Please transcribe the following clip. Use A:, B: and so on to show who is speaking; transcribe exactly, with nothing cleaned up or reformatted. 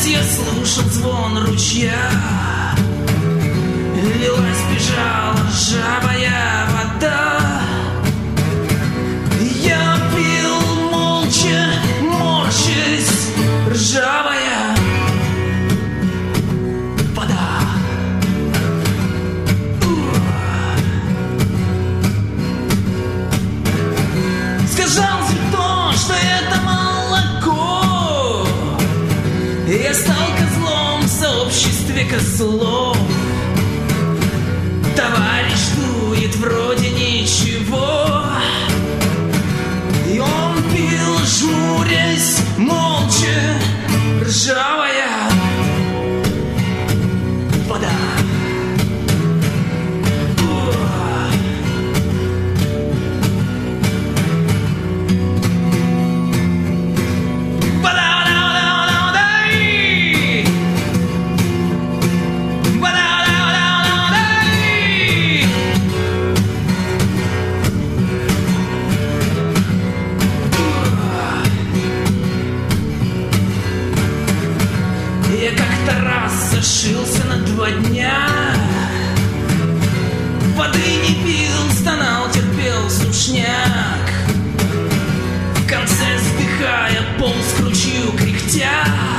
A: Смеясь, я слушал звон ручья. Лилась, бежала ржавая вода. Я пил молча, морщась, ржавая вода. Сказал то, что это молоко. Я стал козлом в сообществе козлов. Товарищ дует вроде ничего. И он пил, жмурясь, молча, ржавая вода. Я как-то раз зашился на два дня. Воды не пил, стонал, терпел сушняк. В конце, вздыхая, полз к ручью кряхтя.